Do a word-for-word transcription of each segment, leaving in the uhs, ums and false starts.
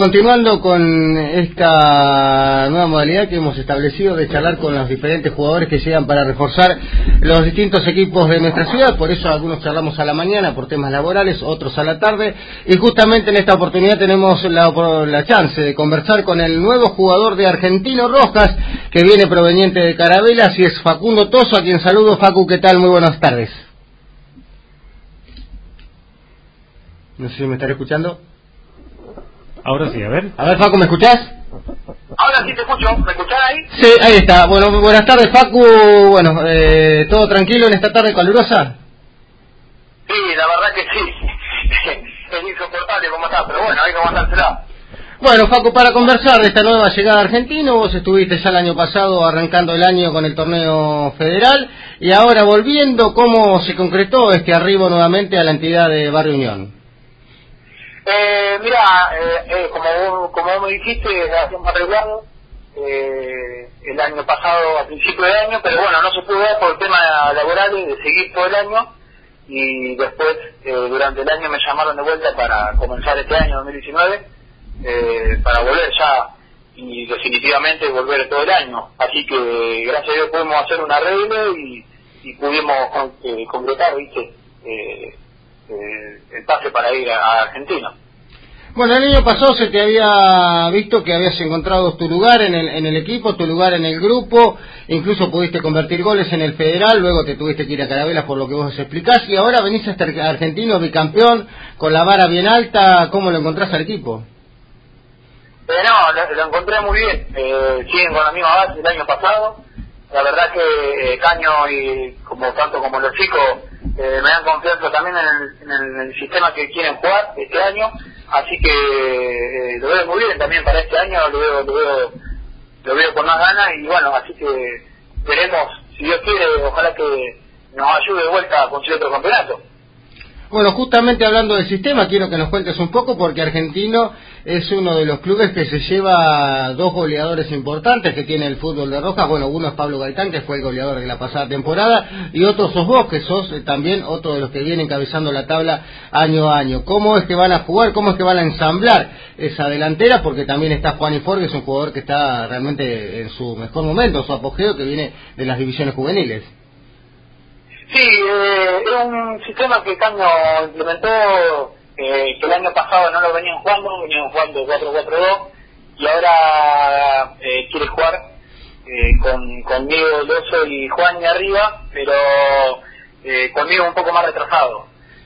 Continuando con esta nueva modalidad que hemos establecido de charlar con los diferentes jugadores que llegan para reforzar los distintos equipos de nuestra ciudad, por eso algunos charlamos a la mañana por temas laborales, otros a la tarde, y justamente en esta oportunidad tenemos la, la chance de conversar con el nuevo jugador de Argentino Rojas, que viene proveniente de Carabelas, y es Facundo Toso, a quien saludo. Facu, ¿qué tal? Muy buenas tardes. No sé si me estaré escuchando. Ahora sí, a ver. A ver, Facu, ¿me escuchás? Ahora sí te escucho, ¿me escuchás ahí? Sí, ahí está. Bueno, buenas tardes, Facu. Bueno, eh, ¿todo tranquilo en esta tarde calurosa? Sí, la verdad que sí. Es insoportable cómo está, pero bueno, hay que aguantársela. Bueno, Facu, para conversar de esta nueva llegada a Argentino, vos estuviste ya el año pasado arrancando el año con el torneo federal, y ahora volviendo, ¿cómo se concretó este arribo nuevamente a la entidad de Barrio Unión? Eh, mira, eh, eh, como, vos, como vos me dijiste, hace un arreglado eh, el año pasado, a principio de año, pero bueno, no se pudo dar por temas laborales de seguir todo el año, y después eh, durante el año me llamaron de vuelta para comenzar este año dos mil diecinueve, eh, para volver ya y definitivamente volver todo el año. Así que gracias a Dios pudimos hacer un arreglo y, y pudimos con, eh, concretar, viste, eh, eh, el pase para ir a, a Argentina. Bueno, el año pasado se te había visto que habías encontrado tu lugar en el, en el equipo, tu lugar en el grupo, incluso pudiste convertir goles en el federal, luego te tuviste que ir a Carabelas por lo que vos explicás, y ahora venís a este Argentino bicampeón con la vara bien alta. ¿Cómo lo encontrás al equipo? Eh, no, lo, lo encontré muy bien, eh, siguen con la misma base del año pasado. La verdad que eh, Caño y como tanto como los chicos eh, me dan confianza también en el, en, el, en el sistema que quieren jugar este año, así que eh, lo veo muy bien también para este año, lo veo, lo veo, lo veo con más ganas, y bueno, así que veremos, si Dios quiere, ojalá que nos ayude de vuelta a conseguir otro campeonato. Bueno, justamente hablando del sistema, quiero que nos cuentes un poco, porque Argentino es uno de los clubes que se lleva dos goleadores importantes que tiene el fútbol de Rojas. Bueno, uno es Pablo Gaitán, que fue el goleador de la pasada temporada, y otro sos vos, que sos eh, también otro de los que viene encabezando la tabla año a año. ¿Cómo es que van a jugar? ¿Cómo es que van a ensamblar esa delantera? Porque también está Juan Ifor, que es un jugador que está realmente en su mejor momento, en su apogeo, que viene de las divisiones juveniles. Sí, eh, es un sistema que Caño implementó, eh, que el año pasado no lo venían jugando, venían jugando cuatro cuatro dos, y ahora eh, quiere jugar eh, con conmigo, Loso y Juan de arriba, pero eh, conmigo un poco más retrasado.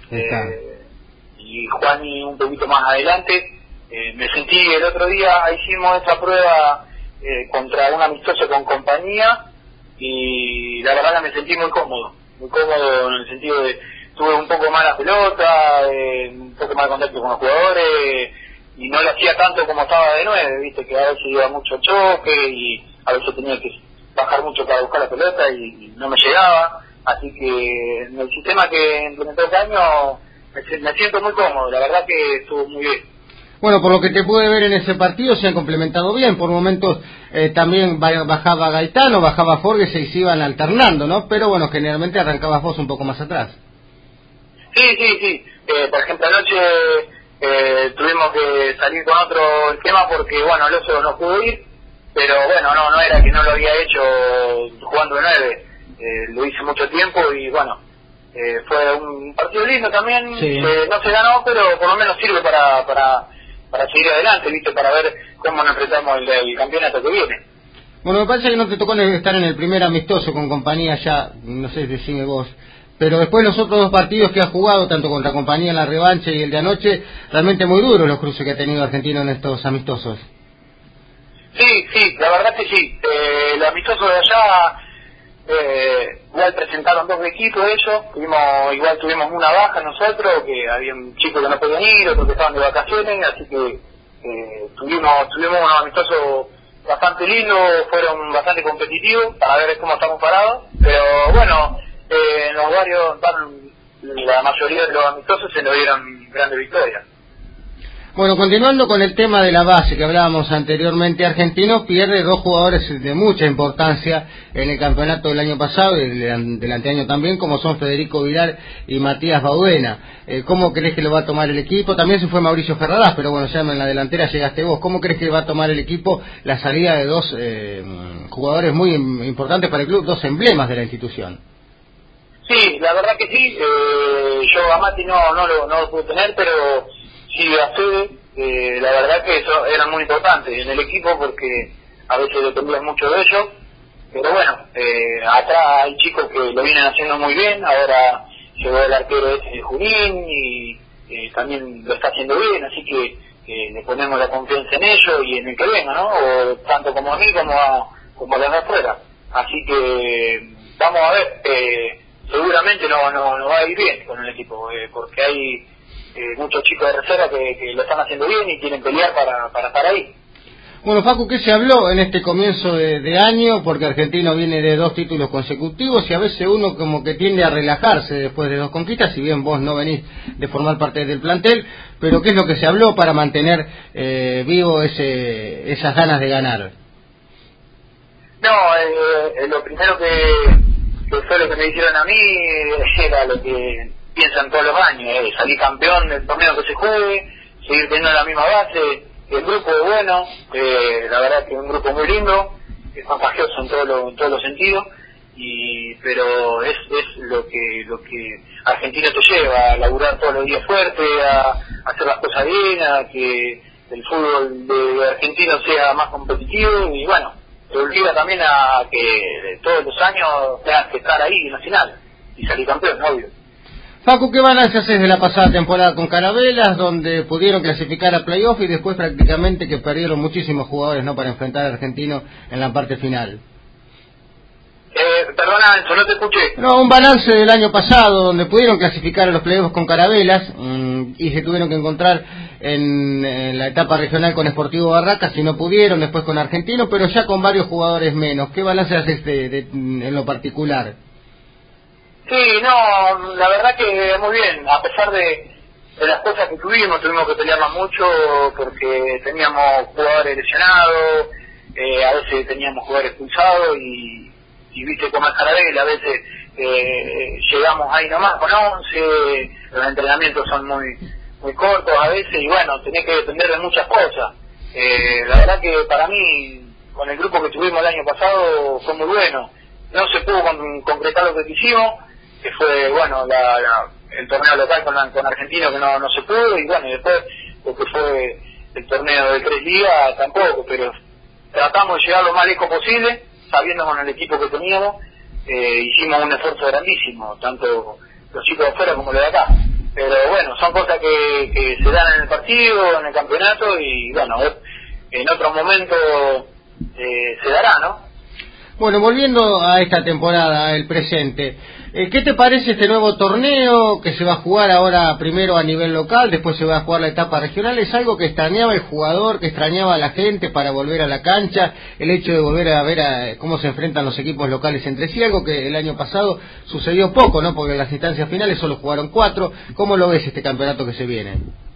Eh, y Juan un poquito más adelante. Eh, me sentí el otro día, hicimos esa prueba eh, contra un amistoso con Compañía, y la verdad que me sentí muy cómodo. muy cómodo en el sentido de tuve un poco más la pelota, eh, un poco más de contacto con los jugadores, y no lo hacía tanto como estaba de nueve, viste que a veces iba mucho choque y a veces tenía que bajar mucho para buscar la pelota y, y no me llegaba, así que en el sistema que implementó este año me, me siento muy cómodo, la verdad que estuvo muy bien. Bueno, por lo que te pude ver en ese partido, se han complementado bien. Por momentos eh, también bajaba Gaitán o bajaba Forges y se iban alternando, ¿no? Pero bueno, generalmente arrancabas vos un poco más atrás. Sí, sí, sí. Eh, por ejemplo, anoche eh, tuvimos que salir con otro esquema porque, bueno, el oso no pudo ir, pero bueno, no no era que no lo había hecho jugando de nueve. Eh, lo hice mucho tiempo y, bueno, eh, fue un partido lindo también. Sí. Eh, no se ganó, pero por lo menos sirve para... para para seguir adelante, viste, para ver cómo nos enfrentamos el, el campeonato que viene. Bueno, me parece que no te tocó estar en el primer amistoso con Compañía ya, no sé, decime vos, pero después los otros dos partidos que has jugado, tanto contra Compañía en la revancha y el de anoche, realmente muy duros los cruces que ha tenido Argentino en estos amistosos. Sí, sí, la verdad que sí. Eh, los amistosos de allá, eh, igual presentaron dos equipos ellos, tuvimos, igual tuvimos una baja nosotros, que había un chico que no podían ir, otros que estaban de vacaciones, así que eh, tuvimos tuvimos unos amistosos bastante lindos, fueron bastante competitivos para ver cómo estamos parados, pero bueno, eh, en los varios, la mayoría de los amistosos se nos dieron grandes victorias. Bueno, continuando con el tema de la base que hablábamos anteriormente, Argentino pierde dos jugadores de mucha importancia en el campeonato del año pasado y del, del anteaño también, como son Federico Vilar y Matías Baudena. Eh, ¿Cómo crees que lo va a tomar el equipo? También se fue Mauricio Ferradas, pero bueno, ya en la delantera llegaste vos. ¿Cómo crees que va a tomar el equipo la salida de dos eh, jugadores muy importantes para el club, dos emblemas de la institución? Sí, la verdad que sí. Eh, yo a Mati no, no, lo, no lo pude tener, pero sí a Fede. Eh, la verdad que eso eran muy importantes en el equipo porque a veces dependían mucho de ellos. Pero bueno, eh, atrás hay chicos que lo vienen haciendo muy bien. Ahora llegó el arquero ese Junín y eh, también lo está haciendo bien, así que eh, le ponemos la confianza en ellos y en el que venga, ¿no? O tanto como a mí como a, como a los de afuera. Así que vamos a ver. Eh, seguramente no, no no va a ir bien con el equipo, eh, porque hay eh, muchos chicos de reserva que, que lo están haciendo bien y quieren pelear para, para estar ahí. Bueno, Facu, ¿qué se habló en este comienzo de, de año? Porque Argentino viene de dos títulos consecutivos y a veces uno como que tiende a relajarse después de dos conquistas, si bien vos no venís de formar parte del plantel, pero ¿qué es lo que se habló para mantener eh, vivo ese esas ganas de ganar? No, eh, lo primero que que fue lo que me dijeron a mí, era lo que piensan todos los años, eh, salir campeón del torneo que se juegue, seguir teniendo la misma base, el grupo es bueno, eh, la verdad que es un grupo muy lindo, es contagioso en, todo lo, en todos los sentidos, y pero es, es lo que lo que Argentina te lleva, a laburar todos los días fuerte, a, a hacer las cosas bien, a que el fútbol de Argentino sea más competitivo, y bueno, te obliga también a que todos los años tengas que estar ahí en la final y salir campeón, obvio. Facu, ¿qué balance haces de la pasada temporada con Carabelas, donde pudieron clasificar a playoff y después prácticamente que perdieron muchísimos jugadores no para enfrentar a Argentino en la parte final? Eh, perdona, Enzo, no te escuché. No, un balance del año pasado, donde pudieron clasificar a los playoffs con Carabelas mmm, y se tuvieron que encontrar en, en la etapa regional con Sportivo Barracas y no pudieron, después con Argentino, pero ya con varios jugadores menos. ¿Qué balance haces de, de, en lo particular? Sí, no, la verdad que muy bien, a pesar de, de las cosas que tuvimos, tuvimos que pelearlas mucho porque teníamos jugadores lesionados, eh, a veces teníamos jugadores expulsados y, y viste cómo es Carabela, a veces eh, llegamos ahí nomás con once, los entrenamientos son muy muy cortos a veces y bueno, tenés que depender de muchas cosas. Eh, la verdad que para mí, con el grupo que tuvimos el año pasado, fue muy bueno. No se pudo con, concretar lo que quisimos, que fue, bueno, la, la, el torneo local con, con Argentino que no, no se pudo, y bueno, y después lo que fue el torneo de tres días tampoco, pero tratamos de llegar lo más lejos posible, sabiendo con el equipo que teníamos, eh, hicimos un esfuerzo grandísimo, tanto los chicos de afuera como los de acá. Pero bueno, son cosas que, que se dan en el partido, en el campeonato, y bueno, en otro momento eh, se dará, ¿no? Bueno, volviendo a esta temporada, el presente, eh, ¿qué te parece este nuevo torneo que se va a jugar ahora primero a nivel local, después se va a jugar la etapa regional? ¿Es algo que extrañaba el jugador, que extrañaba a la gente para volver a la cancha, el hecho de volver a ver a, cómo se enfrentan los equipos locales entre sí? Algo que el año pasado sucedió poco, ¿no? Porque en las instancias finales solo jugaron cuatro. ¿Cómo lo ves este campeonato que se viene?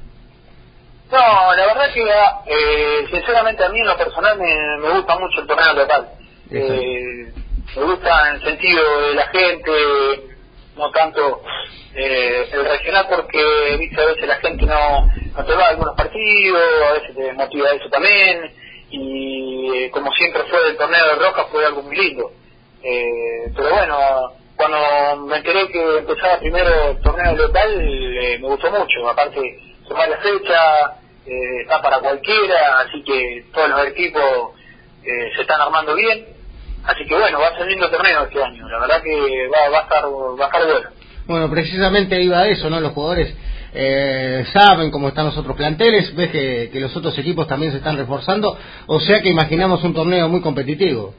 No, la verdad que eh, sinceramente a mí en lo personal me, me gusta mucho el torneo local. Eh, me gusta en el sentido de la gente, no tanto eh, el regional, porque viste a veces la gente no, no te va a algunos partidos, a veces te motiva eso también, y eh, como siempre fue el torneo de Roca fue algo muy lindo. Eh, pero bueno, cuando me enteré que empezaba primero el torneo local, eh, me gustó mucho, aparte tomar la fecha, eh, está para cualquiera, así que todos los equipos eh, se están armando bien. Así que bueno, va a ser un lindo torneo este año, la verdad que va, va a estar va a estar bueno. Bueno, precisamente iba a eso, ¿no? Los jugadores eh, saben cómo están los otros planteles, ves que, que los otros equipos también se están reforzando, o sea que imaginamos un torneo muy competitivo.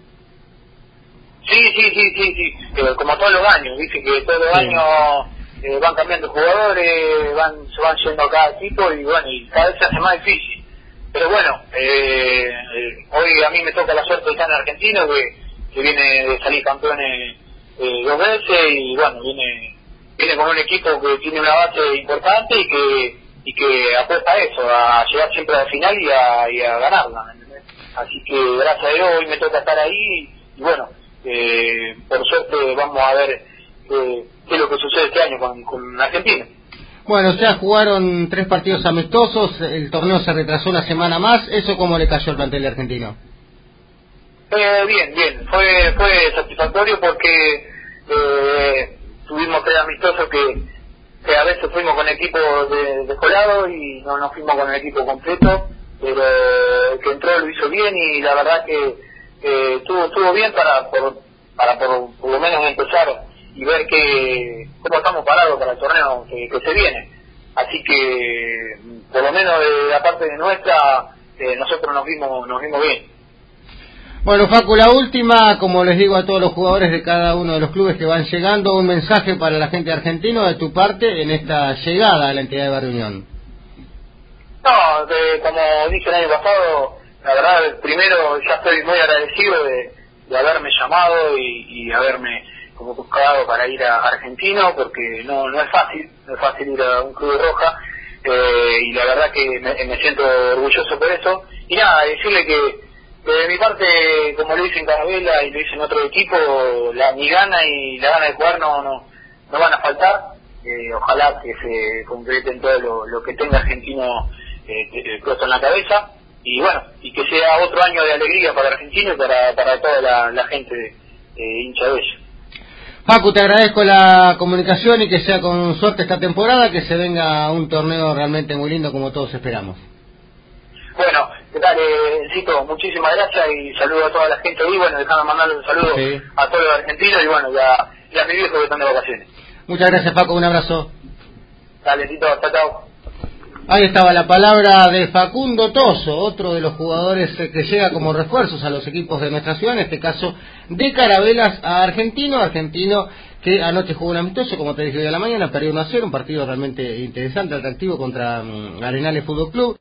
Sí, sí, sí, sí, sí, pero como todos los años, dice que todos los sí. años eh, van cambiando jugadores, van se van yendo a cada equipo y bueno, y cada vez se hace más difícil. Pero bueno, eh, eh, hoy a mí me toca la suerte de estar en Argentino, que que viene de salir campeones eh, dos veces y bueno, viene viene con un equipo que tiene una base importante y que y que apuesta a eso, a llegar siempre a la final y a, y a ganarla, ¿me entendés? Así que gracias a Dios hoy me toca estar ahí y bueno, eh, por suerte vamos a ver eh, qué es lo que sucede este año con, con Argentina. Bueno, ya jugaron tres partidos amistosos, el torneo se retrasó una semana más, ¿eso cómo le cayó al plantel argentino? Eh, bien, bien, fue fue satisfactorio porque eh, tuvimos tres amistosos que, que a veces fuimos con equipos de, de colado y no nos fuimos con el equipo completo, pero el que entró lo hizo bien y la verdad que eh, estuvo, estuvo bien para por, para por, por lo menos empezar y ver que cómo estamos parados para el torneo que, que se viene. Así que por lo menos de la parte de nuestra eh, nosotros nos vimos nos vimos bien. Bueno, Facu, la última, como les digo a todos los jugadores de cada uno de los clubes que van llegando, un mensaje para la gente argentina de tu parte en esta llegada a la entidad de Barrio Unión. No, de, como dije el año pasado, la verdad, primero ya estoy muy agradecido de, de haberme llamado y, y haberme como buscado para ir a Argentino, porque no no es fácil, no es fácil ir a un club de Roja, eh, y la verdad que me, me siento orgulloso por eso. Y nada, decirle que de mi parte, como lo hice en Carabela y lo hice en otro equipo, la, mi gana y la gana de jugar no no, no van a faltar. Eh, ojalá que se concreten todo lo, lo que tenga Argentino eh, puesto en la cabeza. Y bueno, y que sea otro año de alegría para Argentino y para, para toda la, la gente eh, hincha de ellos. Facu, te agradezco la comunicación y que sea con suerte esta temporada, que se venga un torneo realmente muy lindo como todos esperamos. Bueno, ¿qué tal, Cito? Muchísimas gracias y saludo a toda la gente ahí. Bueno, déjame mandarle un saludo sí. a todos los argentinos y bueno, ya, ya a mi viejo que están de vacaciones. Muchas gracias, Facu, un abrazo. Dale, Cito, chao, chao. Ahí estaba la palabra de Facundo Toso, otro de los jugadores que llega como refuerzos a los equipos de nuestra ciudad, en este caso de Carabelas a Argentino, Argentino que anoche jugó un amistoso, como te dije hoy a la mañana, perdió uno a cero, un partido realmente interesante, atractivo contra um, Arenales Fútbol Club.